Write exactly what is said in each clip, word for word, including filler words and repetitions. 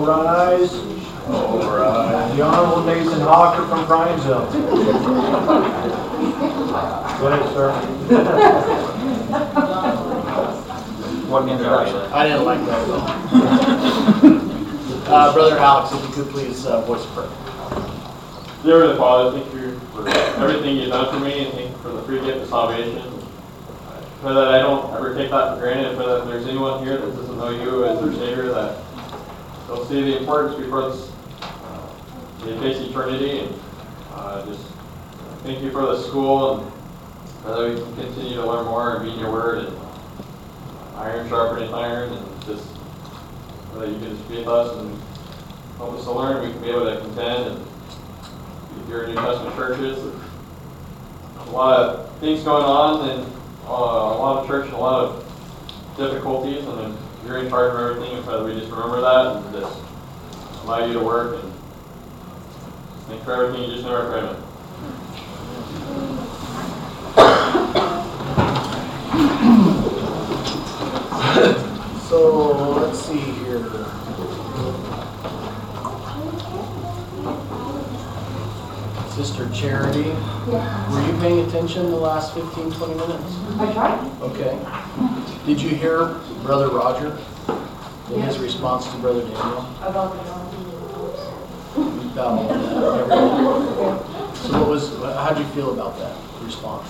rise. All right. The Honorable Nathan Hawker from Prineville. Go ahead, sir. What introduction? I didn't like that though. uh, Brother Alex, if you could please uh, voice a prayer. Dear Heavenly Father, thank you for everything you've done for me, and thank you for the free gift of salvation. I pray that I don't ever take that for granted. I pray that if there's anyone here that doesn't know you as their Savior, that they'll see the importance before this, uh, they face eternity. And uh, just thank you for the school, and pray that we can continue to learn more and be in your word, and iron sharpening iron, and just pray that you can just be with us and help us to learn. We can be able to contend and your New Testament churches. A lot of things going on, and uh, a lot of church and a lot of difficulties, and then you're in charge of everything, and so we just remember that and just allow you to work, and thank you for everything you just never pray. So let's see here. Sister Charity, Yeah. were you paying attention the last fifteen, twenty minutes? I tried. Okay. Did you hear Brother Roger in his Yes. response to Brother Daniel? About the About all that, everything. So what was, how'd you feel about that response?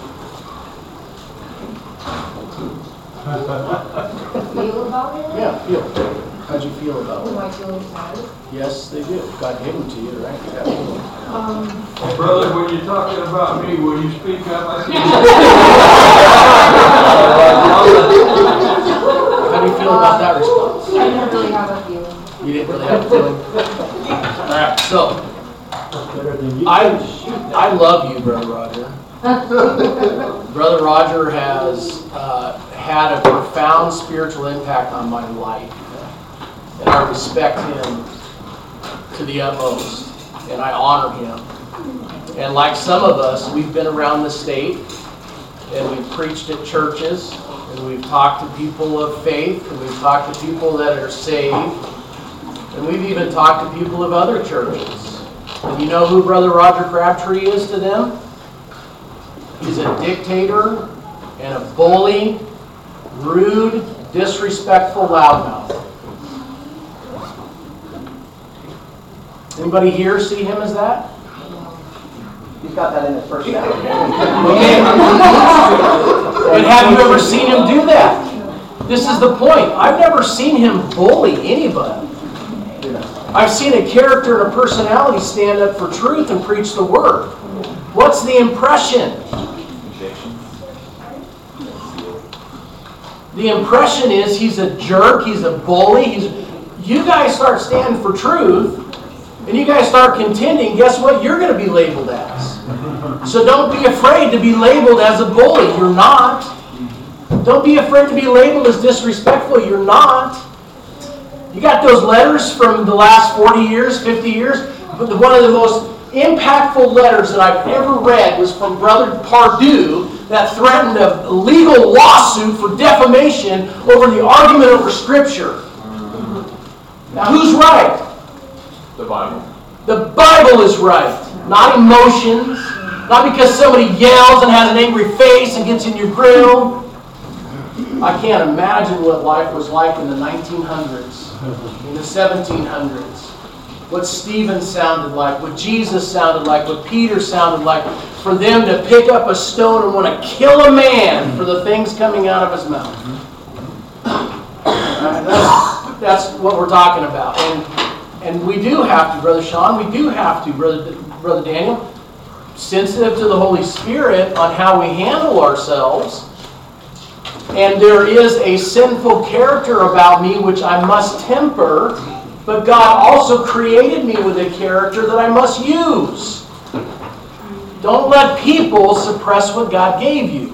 feel about it? Yeah, feel. How'd you feel about Do it? my feelings matter? Yes, they do. God gave them to you, right? Yeah. Um, Brother, when you're talking about me, will you speak up? I see How do you feel about that response? I didn't really have a feeling. You didn't really have a feeling? All right, so I, I love you, Brother Roger. Brother Roger has uh, had a profound spiritual impact on my life, and I respect him to the utmost, and I honor him. And like some of us, we've been around the state, and we've preached at churches, and we've talked to people of faith, and we've talked to people that are saved, and we've even talked to people of other churches. And you know who Brother Roger Crabtree is to them? He's a dictator and a bully, rude, disrespectful loudmouth. Anybody here see him as that? He's got that in his personality. Okay. And have you ever seen him do that? This is the point. I've never seen him bully anybody. I've seen a character and a personality stand up for truth and preach the word. What's the impression? The impression is he's a jerk, he's a bully. He's. You guys start standing for truth, and you guys start contending, guess what you're going to be labeled as? So don't be afraid to be labeled as a bully. You're not. Don't be afraid to be labeled as disrespectful. You're not. You got those letters from the last forty years, fifty years. But one of the most impactful letters that I've ever read was from Brother Pardue that threatened a legal lawsuit for defamation over the argument over Scripture. Now, who's right? The Bible. The Bible is right, not emotions, not because somebody yells and has an angry face and gets in your grill. I can't imagine what life was like in the nineteen hundreds, in the seventeen hundreds. What Stephen sounded like, what Jesus sounded like, what Peter sounded like, for them to pick up a stone and want to kill a man for the things coming out of his mouth. Right, that's, that's what we're talking about. And, and we do have to, Brother Sean, we do have to, Brother, Brother Daniel, sensitive to the Holy Spirit on how we handle ourselves. And there is a sinful character about me which I must temper, but God also created me with a character that I must use. Don't let people suppress what God gave you.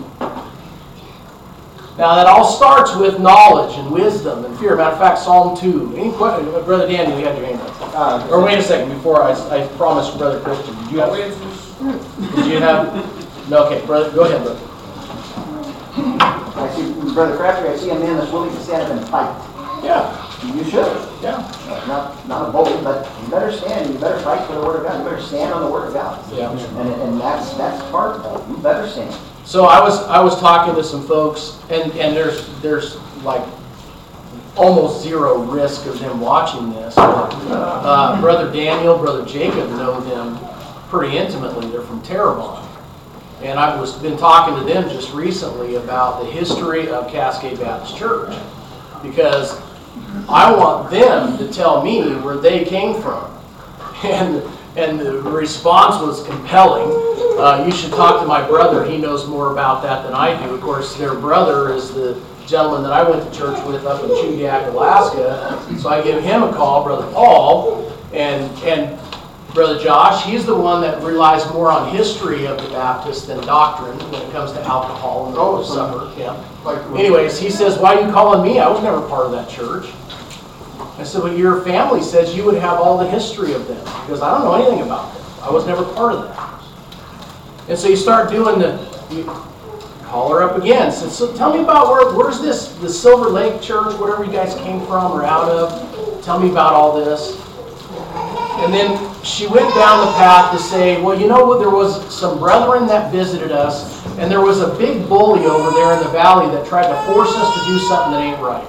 Now that all starts with knowledge and wisdom and fear. Matter of fact, Psalm two. Any question? Brother Daniel, you had your hand up. Uh, Or wait a second, before I, I promised Brother Christian. Did you have? Did you have? No, okay, brother, go ahead, brother. I see Brother Crabtree, I see a man that's willing to stand up and fight. Yeah. You should. Yeah. Not, not a bully, but you better stand, you better fight for the Word of God, you better stand on the Word of God. Yeah. And, and that's, that's part of it, you better stand. So I was I was talking to some folks, and, and there's there's like almost zero risk of them watching this. Uh, Brother Daniel, Brother Jacob know them pretty intimately. They're from Terrebonne. And I've was, been talking to them just recently about the history of Cascade Baptist Church. Because I want them to tell me where they came from. And and the response was compelling. Uh, you should talk to my brother. He knows more about that than I do. Of course, their brother is the gentleman that I went to church with up in Chudiak, Alaska. So I give him a call, Brother Paul, and and Brother Josh. He's the one that relies more on history of the Baptist than doctrine when it comes to alcohol and the Lord's Supper. Yeah. Anyways, he says, "Why are you calling me? I was never part of that church." I said, "Well, your family says you would have all the history of them." Because I don't know anything about them. I was never part of that. And so you start doing the, you call her up again. So, so tell me about where, where's this, the Silver Lake Church, whatever you guys came from or out of. Tell me about all this. And then she went down the path to say, well, you know what, there was some brethren that visited us, and there was a big bully over there in the valley that tried to force us to do something that ain't right.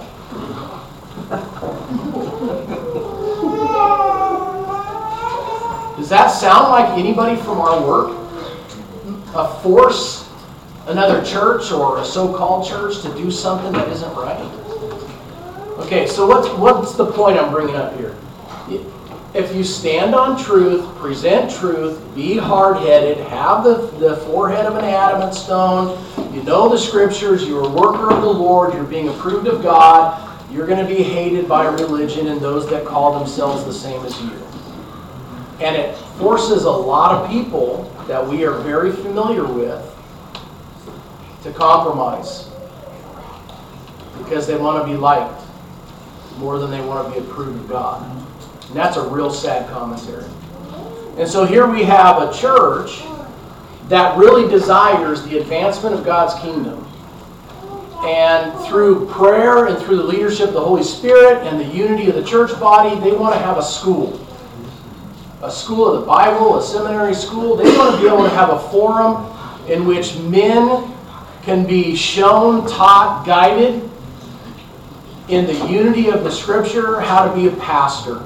Does that sound like anybody from our work? A force another church or a so-called church to do something that isn't right? Okay, so what's, what's the point I'm bringing up here? If you stand on truth, present truth, be hard-headed, have the, the forehead of an adamant stone, you know the scriptures, you're a worker of the Lord, you're being approved of God, you're going to be hated by religion and those that call themselves the same as you. And it forces a lot of people that we are very familiar with to compromise because they want to be liked more than they want to be approved of God. And that's a real sad commentary. And so here we have a church that really desires the advancement of God's kingdom. And through prayer and through the leadership of the Holy Spirit and the unity of the church body, they want to have a school. A school of the Bible, a seminary school. They want to be able to have a forum in which men can be shown, taught, guided in the unity of the Scripture, how to be a pastor.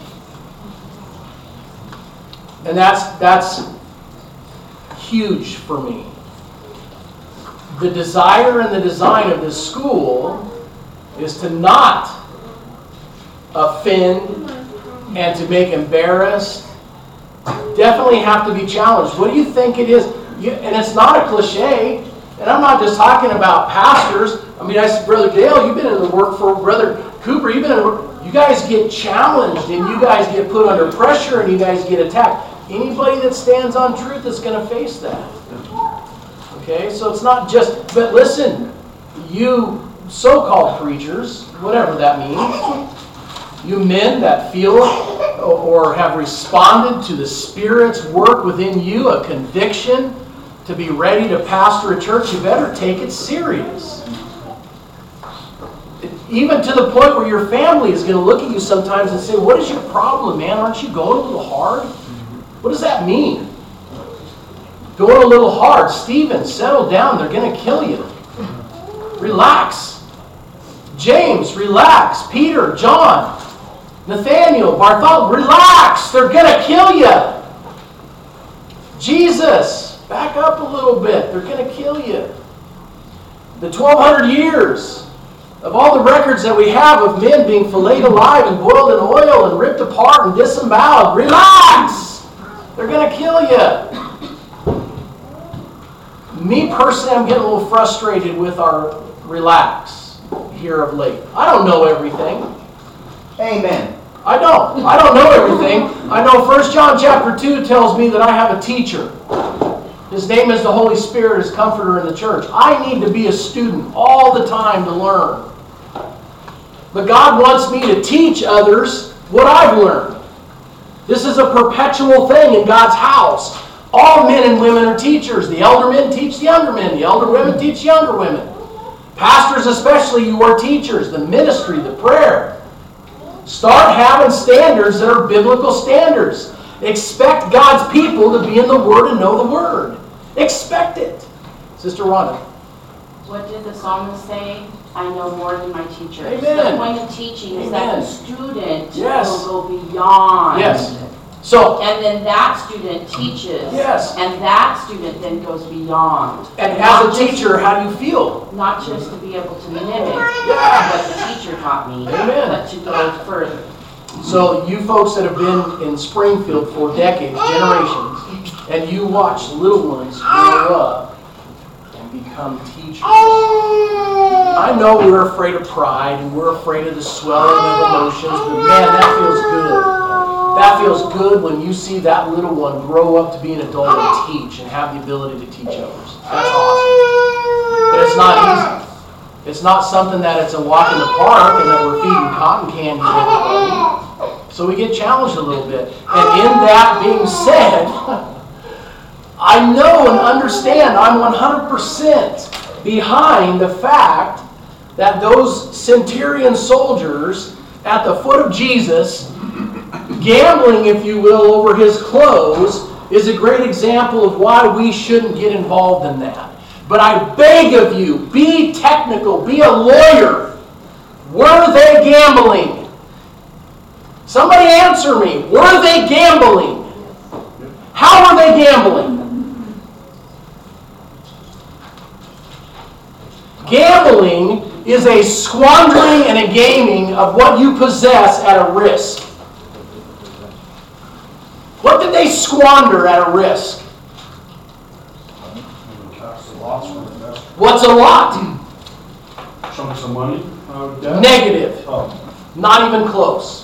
And that's, that's huge for me. The desire and the design of this school is to not offend and to make embarrassed. Definitely have to be challenged. What do you think it is? You, and it's not a cliche. And I'm not just talking about pastors. I mean, I said, Brother Dale, you've been in the work for Brother Cooper. You've been in the work. You guys get challenged and you guys get put under pressure and you guys get attacked. Anybody that stands on truth is going to face that. Okay, so it's not just, but listen, you so-called preachers, whatever that means, you men that feel or have responded to the Spirit's work within you, a conviction to be ready to pastor a church, you better take it serious. Even to the point where your family is going to look at you sometimes and say, what is your problem, man? Aren't you going a little hard? What does that mean? Going a little hard. Stephen, settle down. They're going to kill you. Relax. James, relax. Peter, John, Nathaniel, Bartholomew, relax. They're going to kill you. Jesus, back up a little bit. They're going to kill you. The twelve hundred years of all the records that we have of men being filleted alive and boiled in oil and ripped apart and disemboweled. Relax. They're going to kill you. Me personally, I'm getting a little frustrated with our relax here of late. I don't know everything. Amen. I don't. I don't know everything. I know First John chapter two tells me that I have a teacher. His name is the Holy Spirit, his comforter in the church. I need to be a student all the time to learn. But God wants me to teach others what I've learned. This is a perpetual thing in God's house. All men and women are teachers. The elder men teach the younger men. The elder women teach younger women. Pastors especially, you are teachers. The ministry, the prayer, Start having standards that are biblical standards. Expect God's people to be in the Word and know the Word. Expect it. Sister Rhonda. What did the psalmist say? I know more than my teacher. Amen. The point of teaching is that Amen. the student Yes. will go beyond. Yes. So, And then that student teaches. Yes. And that student then goes beyond. and Not as a just- teacher, how do you feel? Not just to be able to mimic Yeah. what the teacher taught me, Amen. but to go further. So you folks that have been in Springfield for decades, generations, and you watch little ones grow up and become teachers. I know we're afraid of pride and we're afraid of the swelling of emotions, but man, that feels good. That feels good when you see that little one grow up to be an adult and teach and have the ability to teach others. That's awesome. But it's not easy. It's not something that it's a walk in the park and that we're feeding cotton candy to everybody. So we get challenged a little bit. And in that being said, I know and understand I'm one hundred percent behind the fact that those centurion soldiers at the foot of Jesus, gambling, if you will, over his clothes, is a great example of why we shouldn't get involved in that. But I beg of you, be technical, be a lawyer. Were they gambling? Somebody answer me. Were they gambling? How were they gambling? Gambling is a squandering and a gaming of what you possess at a risk. What did they squander at a risk? What's a lot? Chunks of money? Negative. Not even close.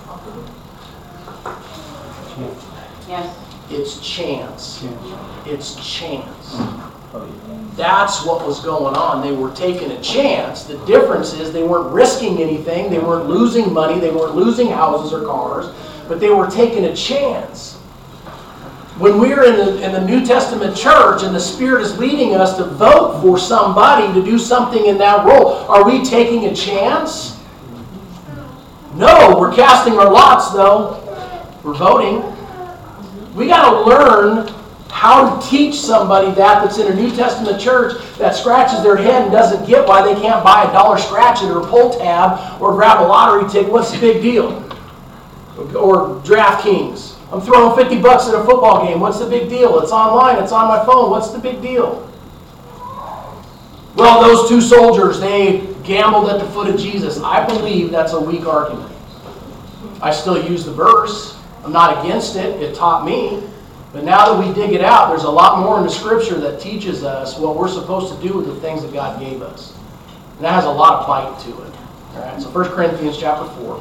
Yes. It's chance. It's chance. That's what was going on. They were taking a chance. The difference is they weren't risking anything. They weren't losing money. They weren't losing houses or cars. But they were taking a chance. When we're in the, in the New Testament church and the Spirit is leading us to vote for somebody to do something in that role, are we taking a chance? No, we're casting our lots though. We're voting. We got to learn how to teach somebody that that's in a New Testament church that scratches their head and doesn't get why they can't buy a dollar scratch it or a pull tab or grab a lottery ticket. What's the big deal? Or DraftKings. I'm throwing fifty bucks at a football game. What's the big deal? It's online. It's on my phone. What's the big deal? Well, those two soldiers, they gambled at the foot of Jesus. I believe that's a weak argument. I still use the verse. I'm not against it. It taught me. But now that we dig it out, there's a lot more in the Scripture that teaches us what we're supposed to do with the things that God gave us. And that has a lot of bite to it. All right, so First Corinthians chapter four.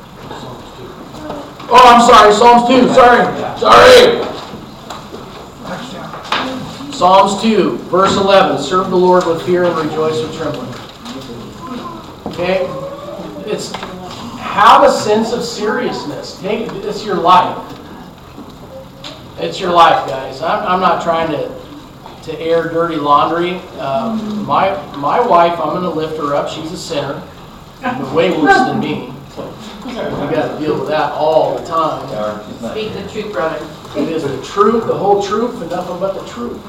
Oh, I'm sorry, Psalms two. Sorry. Sorry. Psalms two, verse eleven. Serve the Lord with fear and rejoice with trembling. Okay? It's have a sense of seriousness. Take it's your life. It's your life, guys. I'm, I'm not trying to, to air dirty laundry. Um, my my wife, I'm going to lift her up. She's a sinner. Way worse than me. We got to deal with that all the time. Speak the truth, brother. It is the truth, the whole truth, and nothing but the truth.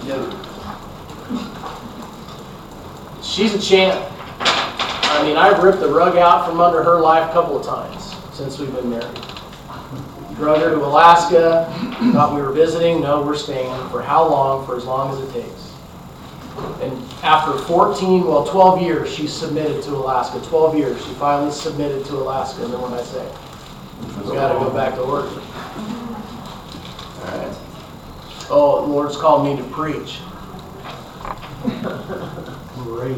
She's a champ. I mean, I've ripped the rug out from under her life a couple of times since we've been married. Drug her to Alaska, thought we were visiting. No, we're staying. For how long? For as long as it takes. And after fourteen, well, twelve years, she submitted to Alaska. twelve years, she finally submitted to Alaska. And then what I say? We got to go back to work. All right. Oh, the Lord's called me to preach. Great.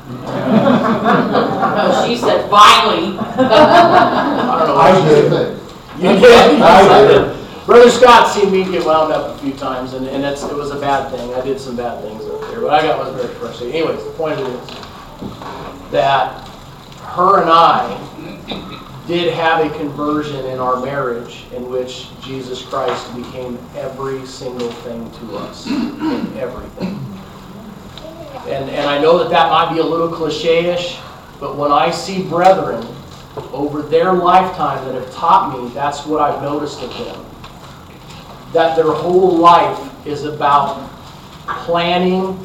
No, she said, finally. I don't know. I did. You did? I did. Brother Scott seen me get wound up a few times, and, and it's, it was a bad thing. I did some bad things up there, but I got was very frustrated. Anyways, the point is that her and I did have a conversion in our marriage in which Jesus Christ became every single thing to us, in everything. And, and I know that that might be a little cliche-ish, but when I see brethren over their lifetime that have taught me that's what I've noticed of them. That their whole life is about planning,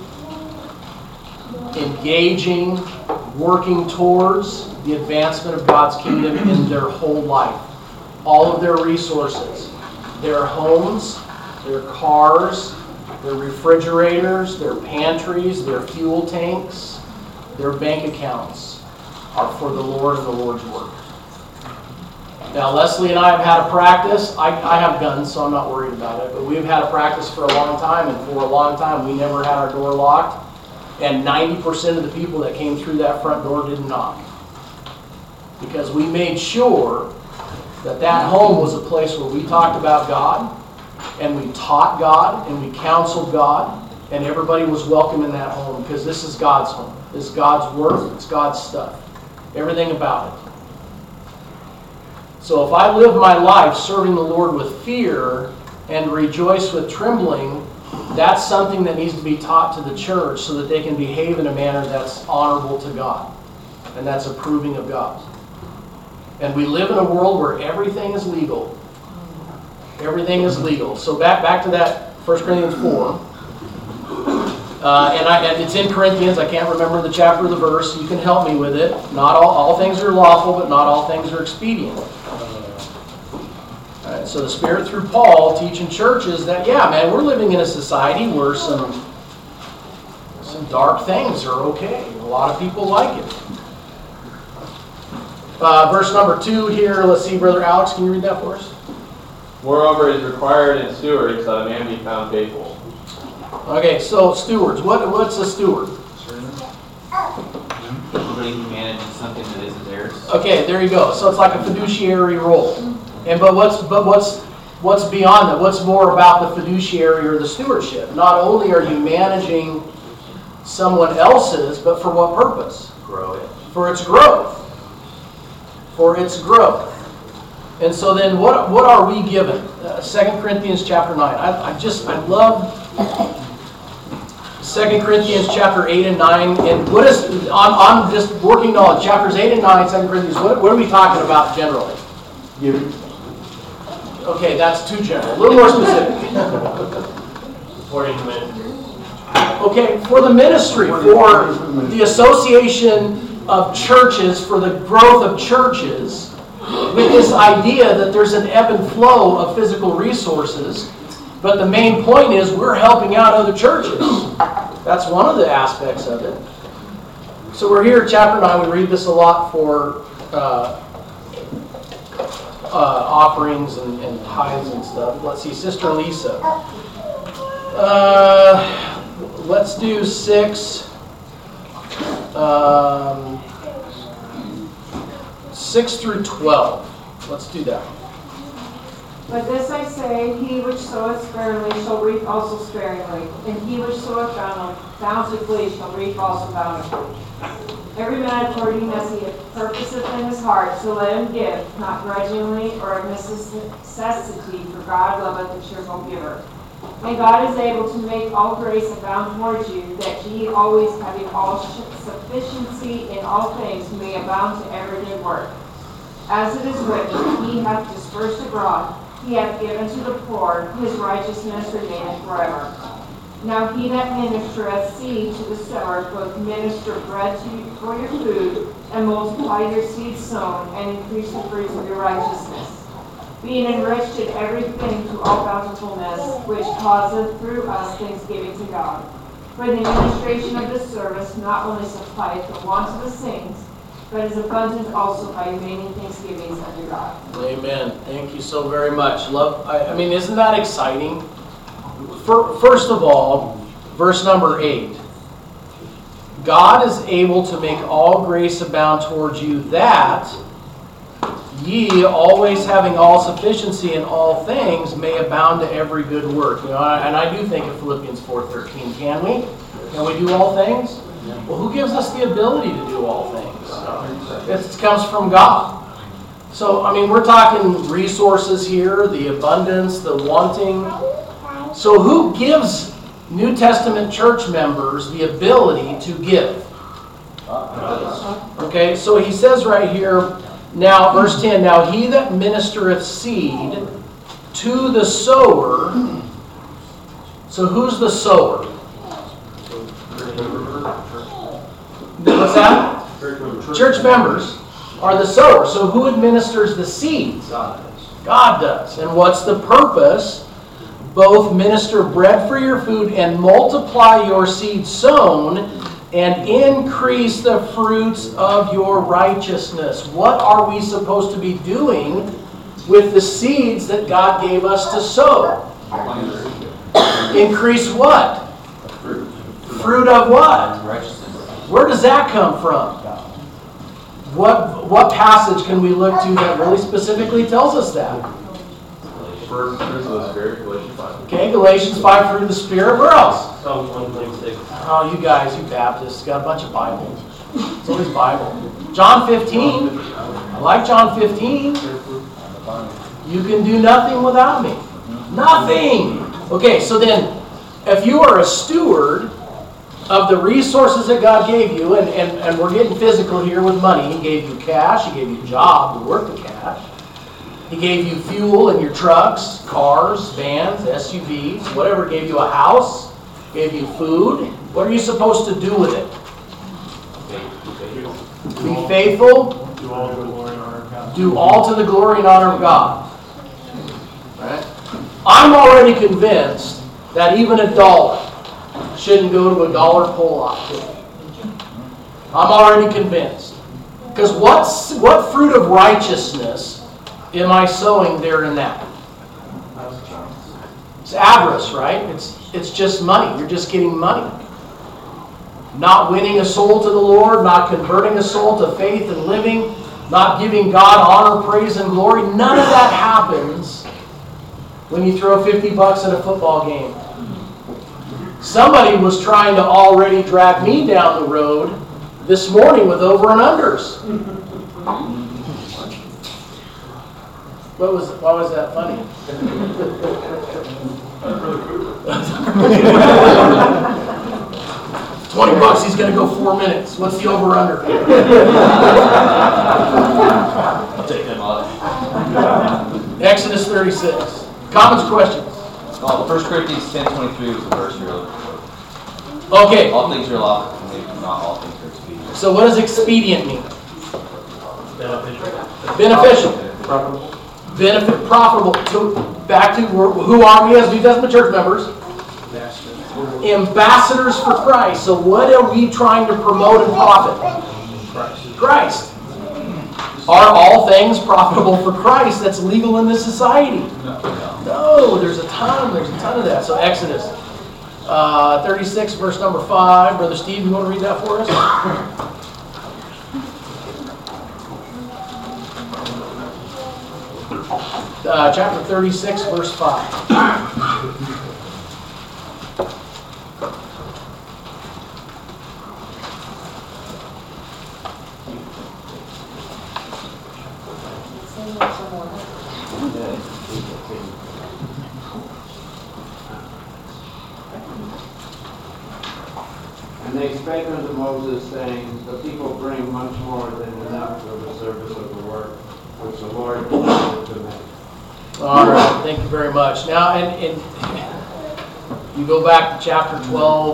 engaging, working towards the advancement of God's kingdom in their whole life. All of their resources, their homes, their cars, their refrigerators, their pantries, their fuel tanks, their bank accounts are for the Lord and the Lord's work. Now, Leslie and I have had a practice. I, I have guns, so I'm not worried about it. But we've had a practice for a long time, and for a long time we never had our door locked. And ninety percent of the people that came through that front door didn't knock. Because we made sure that that home was a place where we talked about God, and we taught God, and we counseled God, and everybody was welcome in that home, because this is God's home. This is God's work. It's God's stuff. Everything about it. So if I live my life serving the Lord with fear and rejoice with trembling, that's something that needs to be taught to the church so that they can behave in a manner that's honorable to God and that's approving of God. And we live in a world where everything is legal. Everything is legal. So back back to that First Corinthians four. Uh, and, I, and it's in Corinthians. I can't remember the chapter or the verse. You can help me with it. Not all, all things are lawful, but not all things are expedient. All right, so the Spirit through Paul teaching churches that, yeah, man, we're living in a society where some, some dark things are okay. A lot of people like it. Uh, verse number two here. Let's see, Brother Alex, can you read that for us? Moreover, it is required in stewards that a man be found faithful. Okay, so stewards. What what's a steward? Somebody who manages something that isn't theirs. Okay, there you go. So it's like a fiduciary role. And but what's but what's what's beyond that? What's more about the fiduciary or the stewardship? Not only are you managing someone else's, but for what purpose? Grow it. For its growth. For its growth. And so then what what are we given? Uh, Second Corinthians chapter nine. I, I just I love Second Corinthians chapter eight and nine. And what is on, on just working knowledge, chapters eight and nine, Second Corinthians, what, what are we talking about generally? Giving. Okay, that's too general. A little more specific. Supporting the ministry. Okay, for the ministry, for the association of churches, for the growth of churches, with this idea that there's an ebb and flow of physical resources, but the main point is we're helping out other churches. That's one of the aspects of it. So we're here at chapter nine. We read this a lot for uh, uh, offerings and, and tithes and stuff. Let's see, Sister Lisa. Uh, let's do six. Um, six through twelve. Let's do that. But this I say, he which soweth sparingly shall reap also sparingly, and he which soweth bountifully shall reap also bountifully. Every man according as he purposeth in his heart, so let him give, not grudgingly or of necessity, for God loveth a cheerful giver. And God is able to make all grace abound towards you, that ye always having all sufficiency in all things may abound to every good work. As it is written, he hath dispersed abroad, he hath given to the poor, his righteousness remaineth forever. Now he that ministereth seed to the sower, both minister bread to you for your food, and multiply your seed sown, and increase the fruits of your righteousness, being enriched in everything to all bountifulness, which causeth through us thanksgiving to God. For the administration of this service not only supplieth the want of the saints, but is abundant also by many thanksgivings unto God. Amen. Thank you so very much. Love. I, I mean, isn't that exciting? For, first of all, verse number eight. God is able to make all grace abound towards you, that ye, always having all sufficiency in all things, may abound to every good work. You know, and I do think of Philippians four thirteen. Can we? Can we do all things? Well, who gives us the ability to do all things? It comes from God. So, I mean, we're talking resources here, the abundance, the wanting. So who gives New Testament church members the ability to give? Okay, so he says right here, Now, verse ten, now he that ministereth seed to the sower. So who's the sower? What's that? Church members are the sower. So who administers the seeds? God does. And what's the purpose? Both minister bread for your food and multiply your seed sown and increase the fruits of your righteousness. What are we supposed to be doing with the seeds that God gave us to sow? Increase what? Fruit of what? Where does that come from? What, what passage can we look to that really specifically tells us that? Okay, Galatians five, fruit of the Spirit. Where else? Psalm one twenty-six. Oh, you guys, you Baptists, got a bunch of Bible. It's always Bible. John fifteen. I like John fifteen. You can do nothing without me. Nothing. Okay, so then, if you are a steward of the resources that God gave you, and, and, and we're getting physical here with money. He gave you cash. He gave you a job to work the cash. He gave you fuel in your trucks, cars, vans, S U Vs, whatever. Gave you a house. Gave you food. What are you supposed to do with it? Be faithful. Do all to the glory and honor of God. Do all to the glory and honor of God. Right? I'm already convinced that even a dollar shouldn't go to a dollar pull-off. I'm already convinced. Because what's what fruit of righteousness am I sowing there in that? It's avarice, right? It's it's just money. You're just getting money. Not winning a soul to the Lord, not converting a soul to faith and living, not giving God honor, praise, and glory. None of that happens when you throw fifty bucks at a football game. Somebody was trying to already drag me down the road this morning with over and unders. What was why was that funny? Twenty bucks, he's gonna go four minutes. What's the over under? I'll take them off. Exodus thirty-six. Comments, questions? Oh, First Corinthians ten twenty-three was the verse you're looking for. Okay. All things are lawful for me, but not all things are expedient. So what does expedient mean? Beneficial. Beneficial. Profitable. Benefit, profitable. To, back to who are we as New Testament church members? Ambassadors for Christ. So what are we trying to promote and profit? Christ. Christ. Are all things profitable for Christ that's legal in this society? No. No, there's a ton, there's a ton of that. So Exodus uh, thirty-six, verse number five. Brother Steve, you want to read that for us? Uh, chapter thirty-six, verse five. And they spake unto Moses, saying, the people bring much more than enough for the service of the work which the Lord commanded to make. All right, thank you very much. Now, and, and you go back to chapter twelve,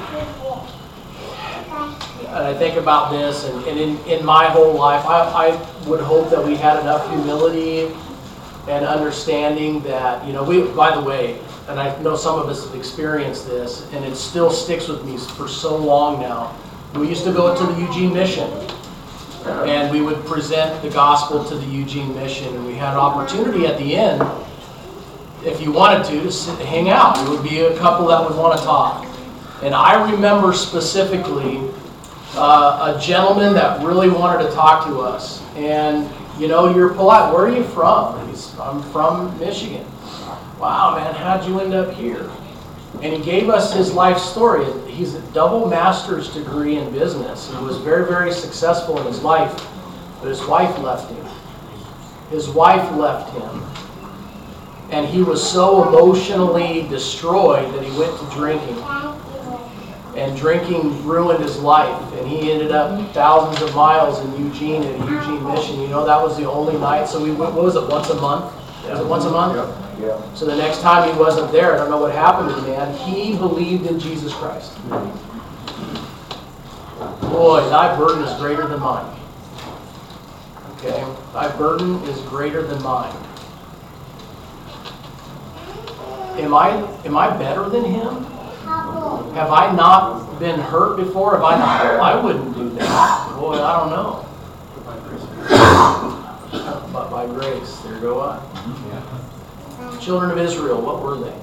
and I think about this, and, and in, in my whole life, I, I would hope that we had enough humility and understanding that, you know, we, by the way, and I know some of us have experienced this, and it still sticks with me for so long now. We used to go to the Eugene Mission, and we would present the gospel to the Eugene Mission, and we had an opportunity at the end, if you wanted to, to sit, hang out. There would be a couple that would want to talk. And I remember specifically uh, a gentleman that really wanted to talk to us. And, you know, you're polite. Where are you from? He's, I'm from Michigan. Wow, man, how'd you end up here? And he gave us his life story. He's a double master's degree in business. He was very, very successful in his life, but his wife left him. His wife left him. And he was so emotionally destroyed that he went to drinking. and drinking ruined his life, and he ended up thousands of miles in Eugene at a Eugene mission. You know, that was the only night. So we went, what was it, once a month? Was it once a month? Yeah. So the next time he wasn't there, I don't know what happened to the man, he believed in Jesus Christ. Boy, thy burden is greater than mine. Okay? Thy burden is greater than mine. Am I, am I better than him? Have I not been hurt before? Have I not? Well, I wouldn't do that. Boy, I don't know. But by grace, there go I. Children of Israel, what were they?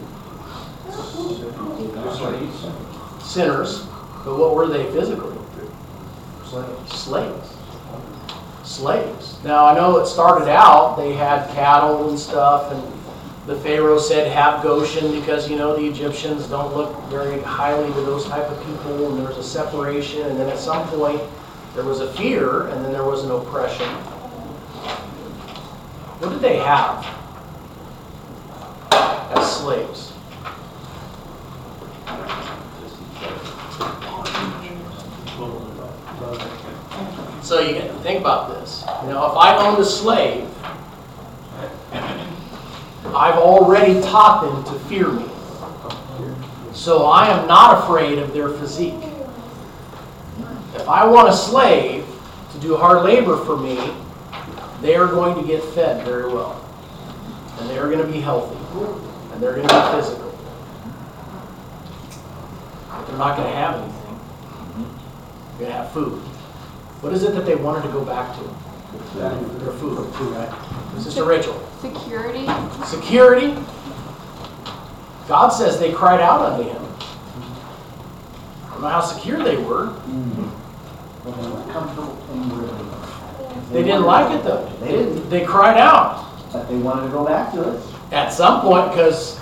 Sinners. But what were they physically? Slaves. Slaves. Now, I know it started out, they had cattle and stuff, and the Pharaoh said, have Goshen, because, you know, the Egyptians don't look very highly to those type of people, and there was a separation, and then at some point, there was a fear, and then there was an oppression. What did they have as slaves? So you get to think about this. You know, if I owned a slave, I've already taught them to fear me. So I am not afraid of their physique. If I want a slave to do hard labor for me, they are going to get fed very well. And they are going to be healthy. And they're going to be physical. But they're not going to have anything. They're going to have food. What is it that they wanted to go back to? Their food, right? Sister Rachel. Security. Security. God says they cried out unto him. I don't know how secure they were. They didn't like it though. They didn't. They cried out. But they wanted to go back to it. At some point, because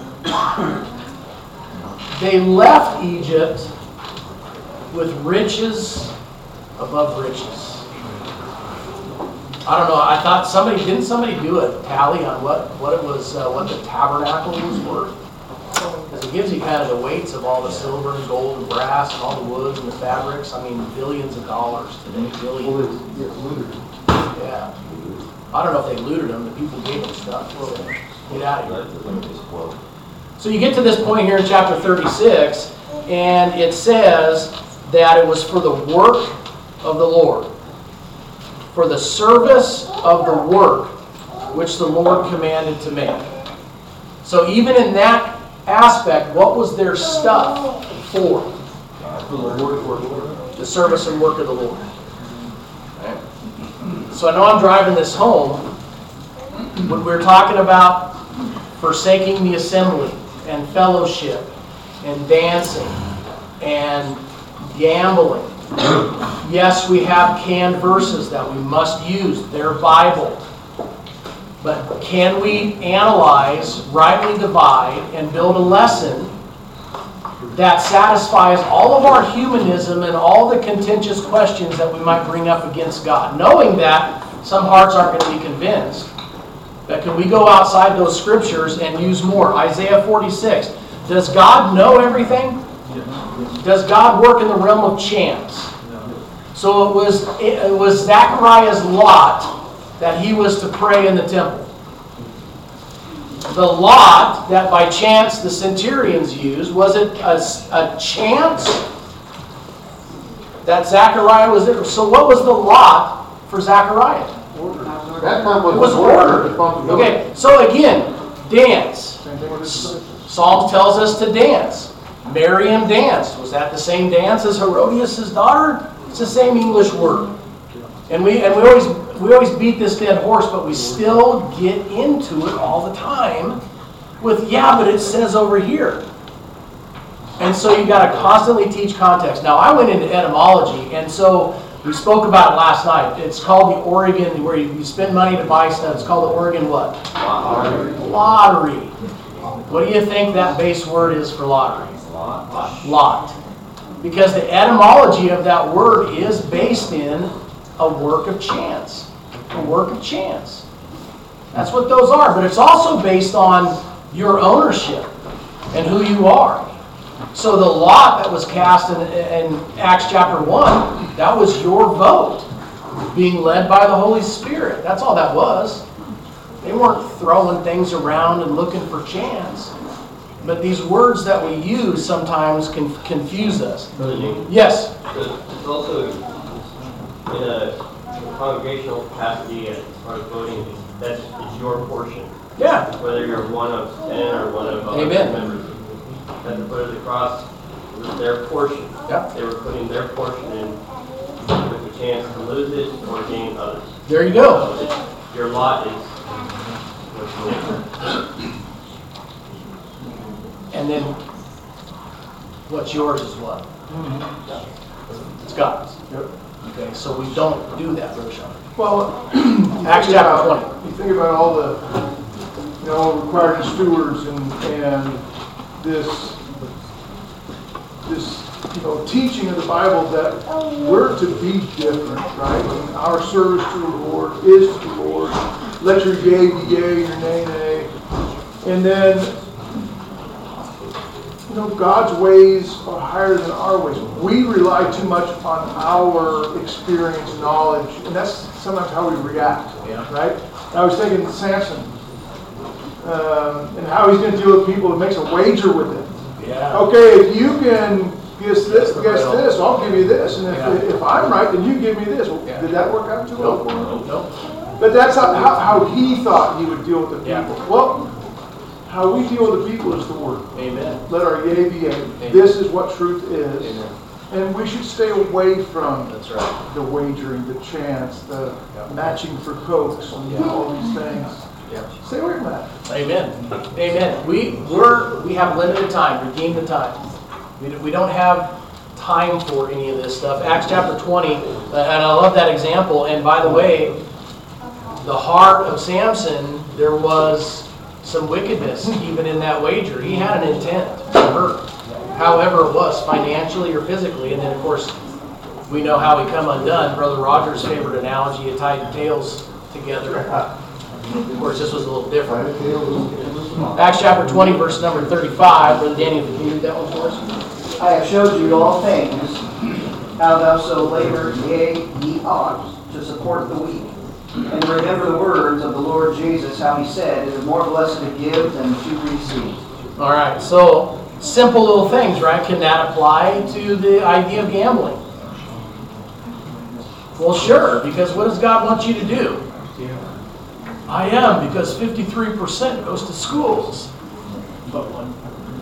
they left Egypt with riches above riches. I don't know. I thought somebody didn't somebody do a tally on what what it was, uh, what the tabernacle was worth. Because it gives you kind of the weights of all the silver and gold and brass and all the woods and the fabrics. I mean, billions of dollars today. Billions. Yeah. I don't know if they looted them. The people gave them stuff. Well, get out of here. So you get to this point here in chapter thirty-six, and it says that it was for the work of the Lord, for the service of the work which the Lord commanded to make. So even in that aspect, what was their stuff for? The service and work of the Lord. Okay. So I know I'm driving this home when we're talking about forsaking the assembly and fellowship and dancing and gambling. Yes, we have canned verses that we must use. They're Bible. But can we analyze, rightly divide, and build a lesson that satisfies all of our humanism and all the contentious questions that we might bring up against God? Knowing that some hearts aren't going to be convinced. But can we go outside those scriptures and use more? Isaiah forty-six. Does God know everything? Does God work in the realm of chance? So it was, it was Zechariah's lot that he was to pray in the temple. The lot that by chance the centurions used, was it a, a chance that Zechariah was there? So what was the lot for Zechariah? That time was, It was ordered. Okay, so again, dance. Psalms tells us to dance. Miriam danced. Was that the same dance as Herodias' daughter? It's the same English word. And we and we always we always beat this dead horse, but we still get into it all the time with, yeah, but it says over here. And so you got to constantly teach context. Now, I went into etymology, and so we spoke about it last night. It's called the Oregon, where you, you spend money to buy stuff. It's called the Oregon what? Lottery. Lottery. What do you think that base word is for lottery? Lot. Lot. Because the etymology of that word is based in a work of chance. A work of chance. That's what those are. But it's also based on your ownership and who you are. So the lot that was cast in, in Acts chapter one, that was your vote, being led by the Holy Spirit. That's all that was. They weren't throwing things around and looking for chance. But these words that we use sometimes can confuse us. Yes? It's also in a congregational capacity as far as voting, that's it's your portion. Yeah. Whether you're one of ten or one of other Amen. members. At the foot of the cross, it was their portion. Yep. They were putting their portion in with the chance to lose it or gain others. There you go. So it's, your lot is what's yours. And then what's yours is what? It's God's. Okay, so we don't do that, Brother Sean. Well, Acts chapter twenty. you think about all the, you know, required stewards and, and this, this, you know, teaching of the Bible that we're to be different, right? And our service to the Lord is to the Lord. Let your yea be yea, your nay, nay. And then, you know, God's ways are higher than our ways. We rely too much on our experience, knowledge, and that's sometimes how we react, Yeah. right? I was thinking Samson, um, and how he's going to deal with people and makes a wager with it. Yeah. Okay, if you can guess this, guess this, I'll give you this, and if, Yeah. if I'm right, then you give me this. Well, Yeah. did that work out too well for him? Nope. Nope. But that's how, how, how he thought he would deal with the Yeah. people. Well, how we deal with the people is the word. Amen. Let our yea be yea. Amen. This is what truth is. Amen. And we should stay away from That's right. the wagering, the chance, the Yeah. matching for cokes, and Yeah. all these things. Yeah. Stay away from that. Amen. Amen. We we're we have limited time. Redeem the time. We, we don't have time for any of this stuff. Acts chapter twenty, uh, and I love that example. And by the way, the heart of Samson, there was some wickedness even in that wager. He had an intent to hurt, however it was, financially or physically. And then, of course, we know how we come undone. Brother Roger's favorite analogy, you tied your tails together. Of course, this was a little different. Acts chapter twenty, verse number thirty-five. Brother Daniel, can you read that one for us? I have showed you all things, how thou so labor, yea, ye ought, to support the weak. And remember the words of the Lord Jesus, how he said, it is more blessed to give than to receive. All right, so simple little things, right? Can that apply to the idea of gambling? Well, sure, because what does God want you to do? I am, because fifty-three percent goes to schools. But one.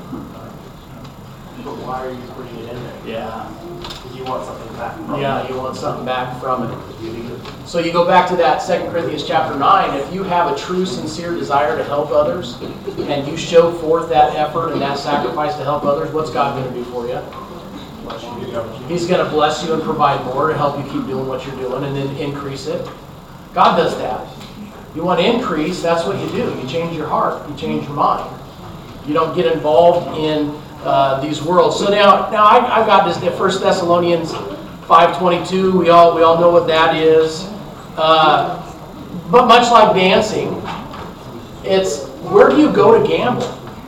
But why are you putting it in there? Yeah. Because you want something back from it. Yeah, you want something back from it. So you go back to that Second Corinthians chapter nine, if you have a true, sincere desire to help others, and you show forth that effort and that sacrifice to help others, what's God going to do for you? He's going to bless you and provide more to help you keep doing what you're doing and then increase it. God does that. You want to increase, that's what you do. You change your heart. You change your mind. You don't get involved in uh, these worlds. So now, now I, I've got this First Thessalonians five twenty-two. We all we all know what that is. Uh, but much like dancing, it's where do you go to gamble?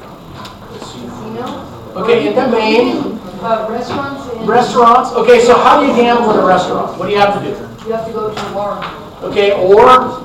Casino? Okay, in the main Uh, restaurants and. restaurants. Okay, so how do you gamble in a restaurant? What do you have to do? You have to go to a bar. Okay, or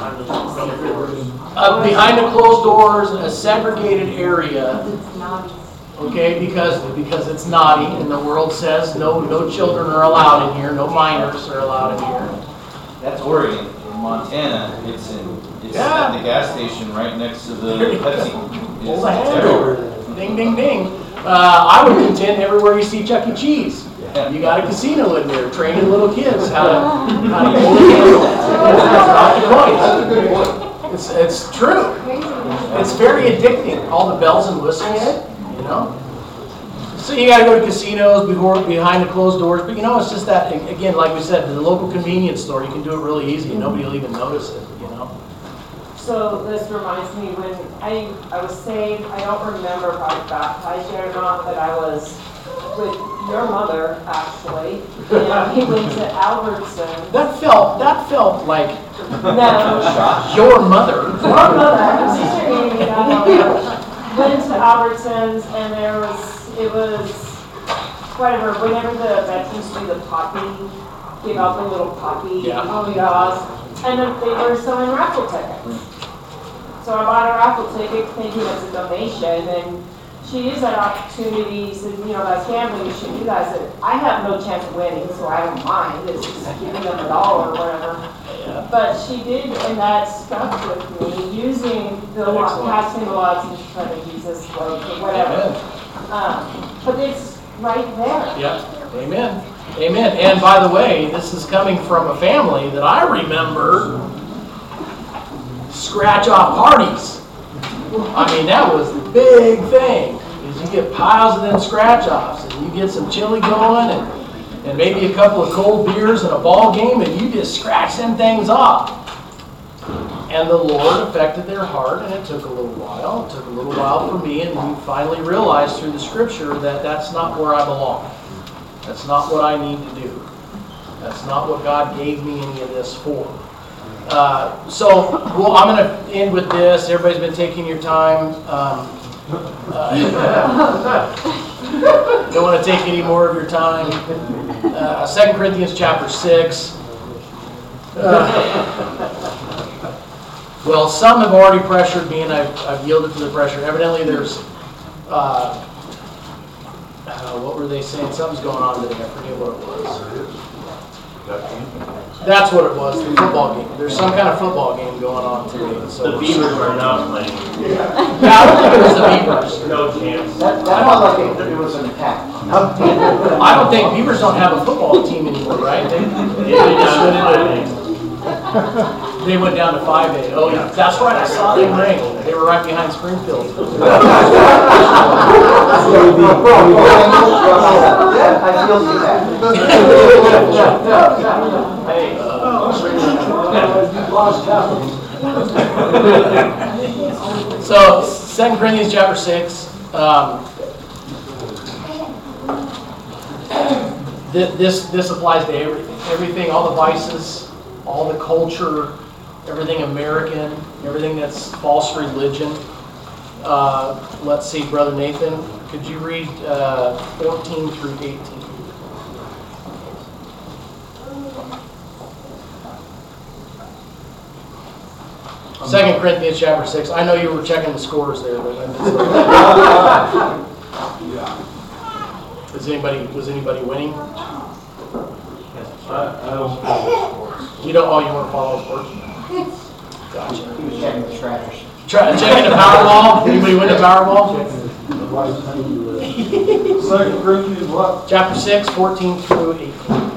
uh, behind the closed doors, a segregated area. It's naughty. Okay, because because it's naughty, and the world says no no children are allowed in here, no minors are allowed in here. That's Oregon. In Montana, it's in, it's Yeah. at the gas station right next to the There you go. Pepsi. Pull It's the hand everywhere. over. Ding, ding, ding. Uh, I would contend everywhere you see Chuck E. Cheese. Yeah. You got a casino in there training little kids how to how to pull the handle. Not the coins. That's a good point. It's it's true. Crazy. It's very addicting. All the bells and whistles, you know. So you got to go to casinos before behind the closed doors, but you know it's just that again, like we said, the local convenience store. You can do it really easy, and nobody will even notice it. You know. So this reminds me when I, I was saved, I don't remember if I was baptized yet or not, but I was with your mother actually. And we went to Albertson. That felt that felt like No, your mother. your mother, my sister gave me that. Went to Albertsons and there was it was, whatever, whenever the veterans do the poppy, give out the little poppy Yeah. jaws, and then they were selling raffle tickets. So I bought a raffle ticket thinking it was a donation, and she used that opportunity, said, you know, that's gambling, you should do that. I said, I have no chance of winning, so I don't mind, it's just giving them a dollar or whatever. Yeah. But she did, and that stuck with me, using the lot, Excellent. casting the lots in front of Jesus, or whatever. Um, but it's right there. Yep. Amen. Amen. And by the way, this is coming from a family that I remember scratch off parties. I mean, that was the big thing. Is you get piles of them scratch offs, and you get some chili going, and, and maybe a couple of cold beers and a ball game, and you just scratch them things off. And the Lord affected their heart, and it took a little while. It took a little while for me, and we finally realized through the Scripture that that's not where I belong. That's not what I need to do. That's not what God gave me any of this for. Uh, so, well, I'm going to end with this. Everybody's been taking your time. Um, uh, don't want to take any more of your time. Uh, Second Corinthians chapter six. Uh, well, some have already pressured me, and I've, I've yielded to the pressure. Evidently, there's... Uh, Uh, what were they saying? Something's going on today. I forget what it was. That's what it was, the football game. There's some kind of football game going on today. So The Beavers are not playing. Yeah, I don't think it was the Beavers. No chance. That, that felt like it, it was an attack. I don't think Beavers don't have a football team anymore, right? They, they, they just went into, they went down to five A. Oh, yeah. That's right. I saw them ring. They were right behind Springfield. I feel you that. Hey, uh, so, Second Corinthians chapter six. Um, th- this this applies to everything. Everything, all the vices, all the culture, everything American, everything that's false religion. Uh, let's see, Brother Nathan, could you read uh, fourteen through eighteen? Second Corinthians chapter six. I know you were checking the scores there, but I missed it. Is anybody was anybody winning? I, I don't follow sports. You don't. Oh, you want to follow sports? Gotcha. He was checking the trash. Try checking the Powerball. Anybody win the Powerball? Second Corinthians what? Chapter six, fourteen through eighteen.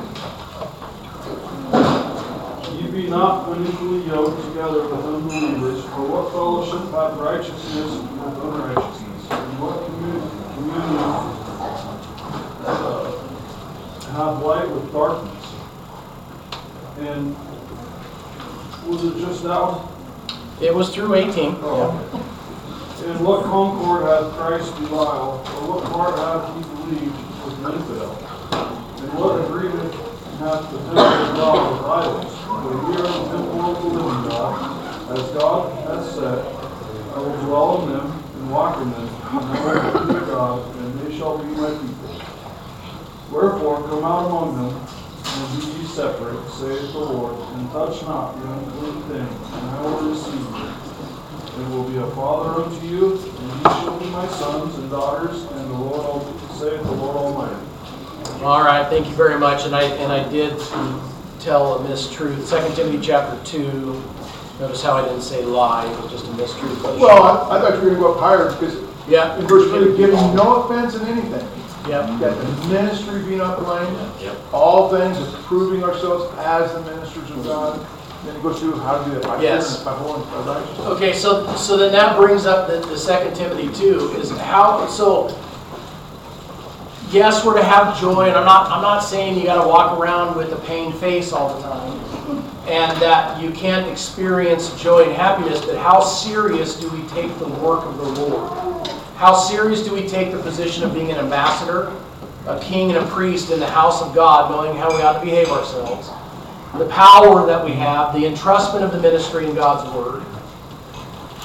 Ye be not unequally yoked together with unbelievers, for what fellowship hath righteousness with unrighteousness? And what commu- communion uh, hath light with darkness? And was it just that one? It was through eighteen. Oh. And what concord hath Christ Belial, or what part hath he believed with an infidel? And what agreement hath the temple of God with idols? For we are the temple of the living God, as God hath said, I will dwell in them and walk in them, and I will be their God, and they shall be my people. Wherefore come out among them, and be ye separate, saith the Lord, and touch not the unclean thing, and I will receive you. And will be a father unto you, and ye shall be my sons and daughters, and the Lord, Al- saith the Lord Almighty. All right, thank you very much. And I and I did tell a mistruth. Second Timothy chapter two. Notice how I didn't say lie. It was just a mistruth. Well, I, I thought you were going to go up higher, because Yeah. in verse three, giving no offense in anything. Yep. You got the ministry being uprained. Yep. All things approving ourselves as the ministers of God. Then it goes through how to do that by Yes. goodness, by holiness, by righteousness. Okay, so so then that brings up the, the Second Timothy two is how so. Yes, we're to have joy, and I'm not I'm not saying you got to walk around with a pained face all the time, and that you can't experience joy and happiness. But how serious do we take the work of the Lord? How serious do we take the position of being an ambassador, a king, and a priest in the house of God, knowing how we ought to behave ourselves? The power that we have, the entrustment of the ministry in God's Word.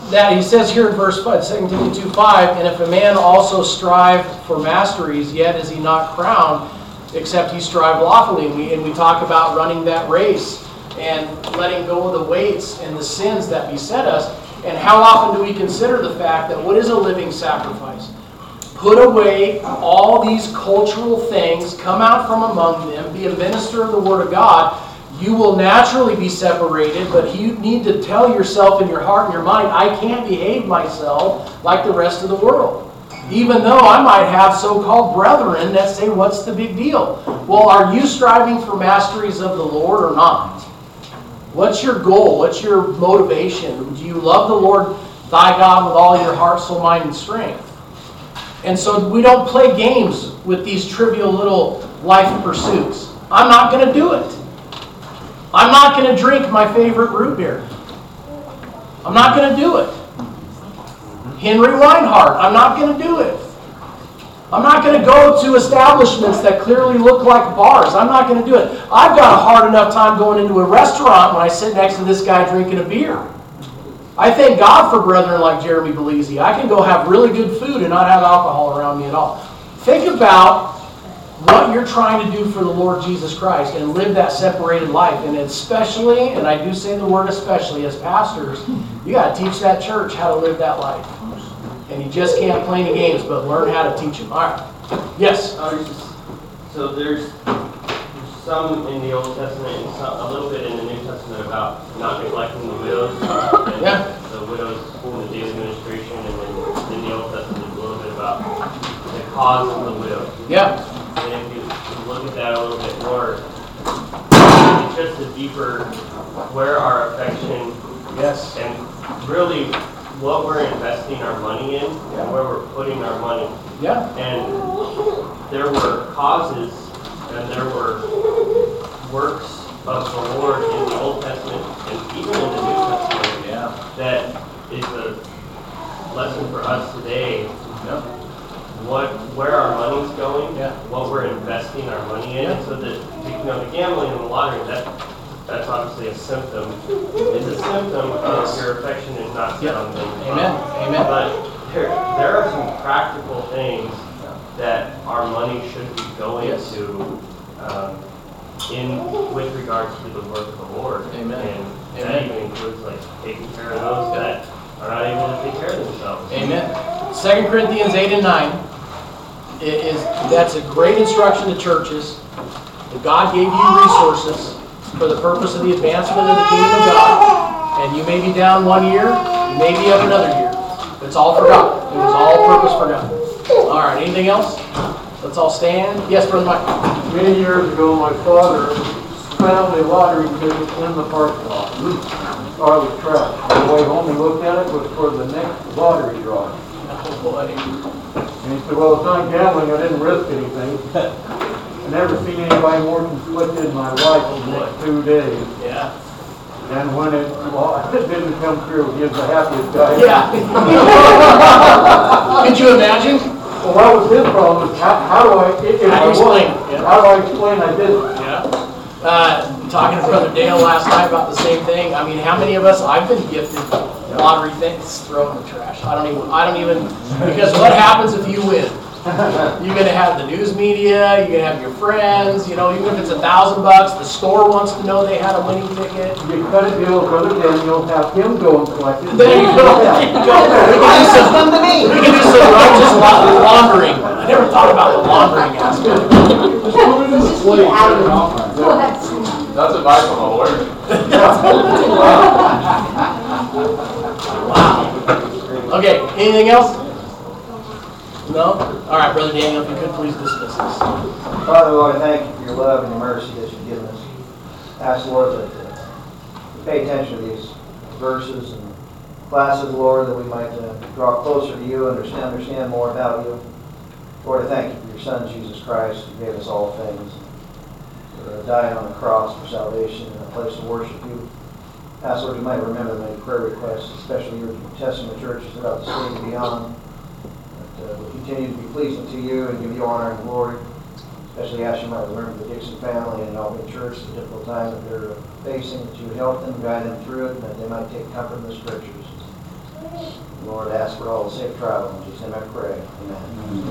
that he says here in verse five, Second Timothy two five, and if a man also strive for masteries, yet is he not crowned, except he strive lawfully. And we, and we talk about running that race and letting go of the weights and the sins that beset us. And how often do we consider the fact that what is a living sacrifice? Put away all these cultural things, come out from among them, be a minister of the Word of God. You will naturally be separated, but you need to tell yourself in your heart and your mind, I can't behave myself like the rest of the world. Even though I might have so-called brethren that say, what's the big deal? Well, are you striving for masteries of the Lord or not? What's your goal? What's your motivation? Do you love the Lord thy God with all your heart, soul, mind, and strength? And so we don't play games with these trivial little life pursuits. I'm not going to do it. I'm not going to drink my favorite root beer. I'm not going to do it. Henry Weinhardt, I'm not going to do it. I'm not going to go to establishments that clearly look like bars. I'm not going to do it. I've got a hard enough time going into a restaurant when I sit next to this guy drinking a beer. I thank God for brethren like Jeremy Belize. I can go have really good food and not have alcohol around me at all. Think about what you're trying to do for the Lord Jesus Christ and live that separated life. And especially, and I do say the word especially, as pastors, you got to teach that church how to live that life. And you just can't play any games, but learn how to teach them. All right. Yes? Uh, so there's some in the Old Testament and some, a little bit in the New Testament about not neglecting the widows. And Yeah. the widows in the daily administration, and then in the Old Testament there's a little bit about the cause of the widow. Yeah. And if you look at that a little bit more, it's just a deeper where our affection Yes. and really what we're investing our money in and where we're putting our money. Yeah. And there were causes and there were works of the Lord in the Old Testament and even in the New Testament Yeah. that is a lesson for us today. Yeah. What, where our money's going, Yeah. what we're investing our money in, Yeah. so that, you know, the gambling and the lottery, that, that's obviously a symptom. It's a symptom of your affection is not set on things. Amen. Amen. But there, there are some practical things that our money should be going Yes. to um, in with regards to the work of the Lord. Amen. And that Amen. even includes like taking care of those that are not able to take care of themselves. Amen. Second Corinthians eight and nine is that's a great instruction to churches. That God gave you resources for the purpose of the advancement of the kingdom of God. And you may be down one year, you may be up another year. It's all for God. It was all purpose for God. All right, anything else? Let's all stand. Yes, Brother Mike. Many years ago, my father found a lottery ticket in the parking lot. Or the trash. On the way home, he looked at it, was for the next lottery draw. Oh boy. And he said, well, it's not gambling, I didn't risk anything. I never seen anybody more conflicted in my life in the next two days. Yeah. And when it, well, it didn't come through, he was the happiest guy. Yeah. Could you imagine? Well, that was his problem, is how, how do I, if How do I you explain? won, Yeah. how do I explain I didn't? Yeah. Uh, talking to Brother Dale last night about the same thing. I mean, how many of us, I've been gifted lottery things, throw in the trash. I don't even, I don't even, because what happens if you win? You're going to have the news media, you're going to have your friends, you know, even if it's a thousand bucks, the store wants to know they had a winning ticket. You cut a deal with Brother Daniel, have him go and collect it. There you go. There you go. We can do some, we can do some righteous la- laundering. I never thought about the laundering aspect. Let's just keep adding. Go ahead. That's advice from a lawyer. Wow. Okay, anything else? No? All right, Brother Daniel, if you could please dismiss us. Father, Lord, I thank you for your love and your mercy that you've given us. Ask, Lord, that uh, we pay attention to these verses and classes, Lord, that we might uh, draw closer to you, understand, understand more about you. Lord, I thank you for your Son, Jesus Christ, who gave us all things, for uh, dying on the cross for salvation and a place to worship you. Ask, Lord, you might remember the many prayer requests, especially your New Testament churches throughout the state and beyond. That uh, will continue to be pleasing to you and give you honor and glory. Especially ask you might remember the Dixon family and Albany Church, the difficult time that they're facing, that you would help them, guide them through it, and that they might take comfort in the Scriptures. Lord, ask for all the safe travel. In Jesus' name I pray. Amen.